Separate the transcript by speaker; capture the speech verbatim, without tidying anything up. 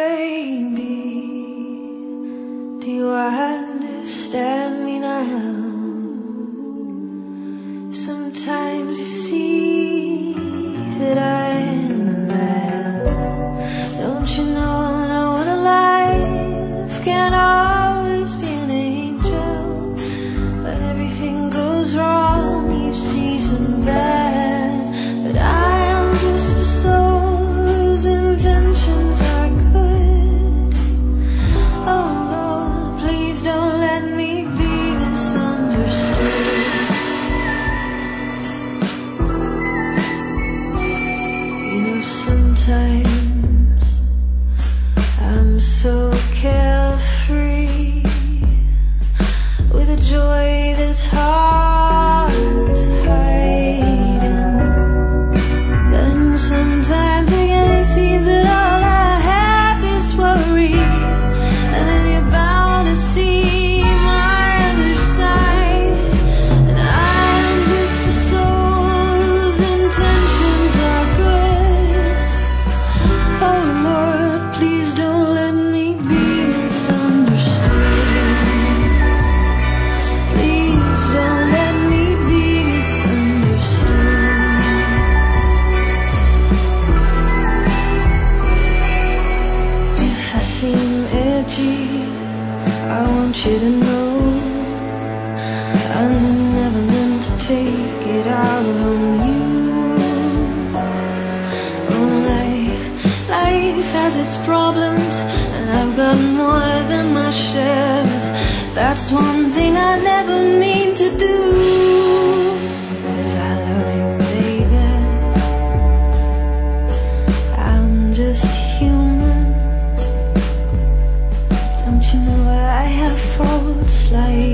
Speaker 1: baby, do you understand me now? Sometimes you see that I am bad. Don't you know, know what a life can always be an angel. When everything goes wrong, you see some bad. But I am just a soul whose intentions are good. Oh Lord, please don't let me be misunderstood. You know, sometimes I'm so carefree, with a joy that's hard to hide. Then sometimes again it seems that all I have is worry, and then you're bound to see my other side. And I'm just a soul whose intentions are good. Oh Lord, please don't let me be misunderstood. Please don't let me be misunderstood. If I seem edgy, I want you to know I never meant to take it out on you. Oh, life, life has its problems, and I've got more than my share. That's one thing I never mean to do, 'cause I love you, baby. I'm just human. Don't you know I have faults like